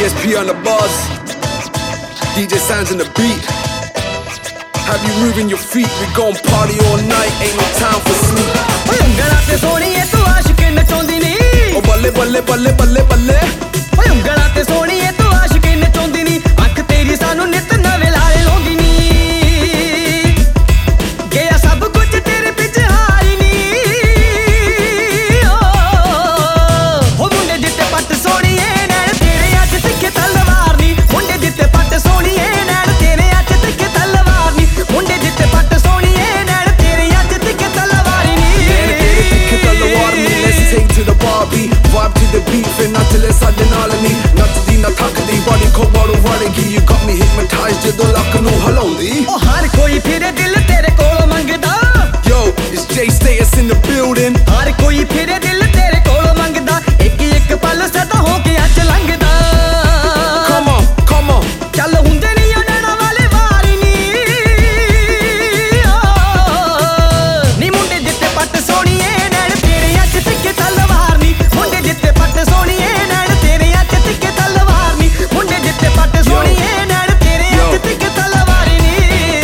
ESP on the bars, DJ Sands in the beat. Have you moving your feet? We gon' party all night, ain't no time for sleep. ਉਂਗਲਾਂ ਤੇ ਸੋਹਣੀਏ ਤੂੰ ਆਸ਼ਿਕ ਨਚਾਉਂਦੀ ਨੀ ਓ ਬੱਲੇ ਬੱਲੇ ਬੱਲੇ ਬੱਲੇ ਬੱਲੇ ਓਏ ਉਂਗਲਾਂ ਤੇ ਸੋਹਣੀਏ ਤੂੰ ਆਸ਼ਿਕ ਨਚਾਉਂਦੀ ਨੀ ਅੱਖ ਤੇਰੀ ਸਾਨੂੰ ਨਿਤ ਨਵੇਂ ਲਾਏ ਲਾਉਂਦੀ ਨੀ ਗਿਆ ਸਭ ਕੁਝ ਤੇਰੇ ਪਿੱਛੇ ਹਾਰੀ ਨੀ ਓ ਮੁੰਡੇ ਜਿੱਤੇ ਪੱਟ ਸੋਹਣੀਏ ਨੈਣ ਤੇਰੇ ਅੱਜ ਤਿੱਖੇ ਤਲਵਾਰ ਨੀ ਮੁੰਡੇ ਜਿੱਤੇ ਪੱਟ ਸੋਹਣੀਏ ਨੈਣ ਤੇਰੇ ਅੱਜ ਤਿੱਖੇ ਤਲਵਾਰ ਨੀ ਮੁੰਡੇ ਜਿੱਤੇ ਪੱਟ ਸੋਹਣੀਏ ਨੈਣ ਤੇਰੇ ਅੱਜ ਤਿੱਖੇ ਤਲਵਾਰ ਨੀ Let's take to the Barbie, vibe to the beat, ਫਿਰ ਨੱਚ ਲੈ ਸਾਡੇ ਨਾਲ ਨੀ ਨੱਚਦੀ ਨਾ ਥੱਕਦੀ body ਕੋ ਬਾੜੂ ਵੜਗੀ you got me hypnotized ਜਦੋਂ ਲੱਕ ਨੂੰ ਹਿਲਾਉਂਦੀ ਓ ਹਰ ਕੋਈ ਫਿਰੇ ਦਿਲ ਤੇਰੇ ਕੋਲੋਂ ਮੰਗਦਾ Yo, it's Jay Status in the building ਹਰ ਕੋਈ ਫਿਰੇ ਦਿਲ ਤੇਰੇ ਕੋਲੋਂ ਮੰਗਦਾ ਇੱਕ ਇੱਕ ਪਲ ਸਦਾ ਹੋ ਕੇ ਅੱਜ ਲੰਘਦਾ Come on ਚੱਲ ਹੁੰਦੇ ਨਹੀਂ ਨੈਣਾ ਵਾਲੇ ਵਾਰੀ ਨੀ ਮੁੰਡੇ ਜਿੱਤੇ ਪੱਟ ਸੋਹਣੀਏ ਨੈਣ ਤੇਰੇ ਅੱਜ ਤਿੱਖੇ ਤਲਵਾਰ ਨੀ ਮੁੰਡੇ ਜਿੱਤੇ ਪੱਟ ਸੋਹਣੀਏ ਨੈਣ ਤੇਰੇ ਅੱਜ ਤਿੱਖੇ ਤਲਵਾਰ ਨੀ ਮੁੰਡੇ ਜਿੱਤੇ ਪੱਟ ਸੋਹਣੀਏ ਨੈਣ ਤੇਰੇ ਅੱਜ ਤਿੱਖੇ ਤਲਵਾਰ ਨੀ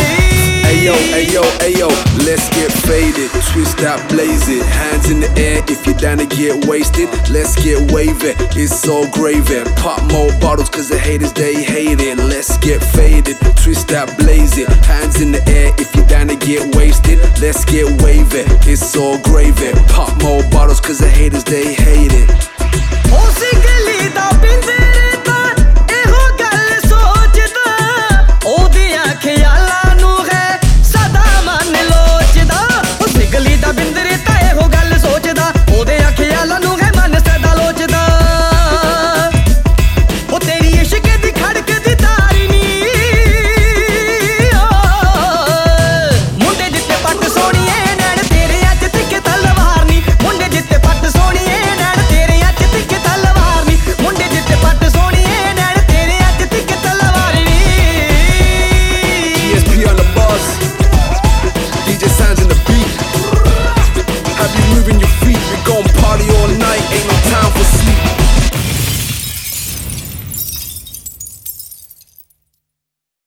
Ayo, let's get faded, twist that, blaze it, hands in the air if you're down to get wasted, let's get wavy, it's so gravy, pop more bottles cause the haters they hate it, let's get faded, twist that, blaze it, hands in the air if you're down to get wasted, let's get wavy, it's so gravy, pop more bottles cause the haters they hate it.